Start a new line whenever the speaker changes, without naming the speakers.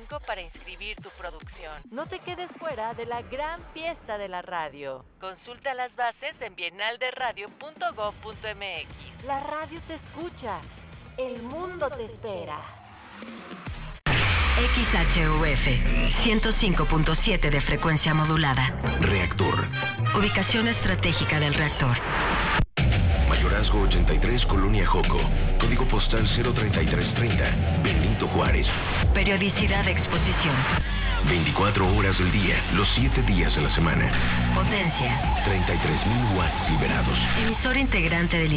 electrónico para inscribir tu producción. No te quedes fuera de la gran fiesta de la radio. Consulta las bases en bienalderadio.gov.mx. La radio te escucha. El mundo te espera.
XHUF 105.7 de frecuencia modulada.
Reactor.
Ubicación estratégica del reactor.
Mayorazgo 83, Colonia Joco. Código postal 03330, Benito Juárez.
Periodicidad de exposición.
24 horas del día, los 7 días de la semana.
Potencia.
33,000 watts liberados.
Emisor integrante del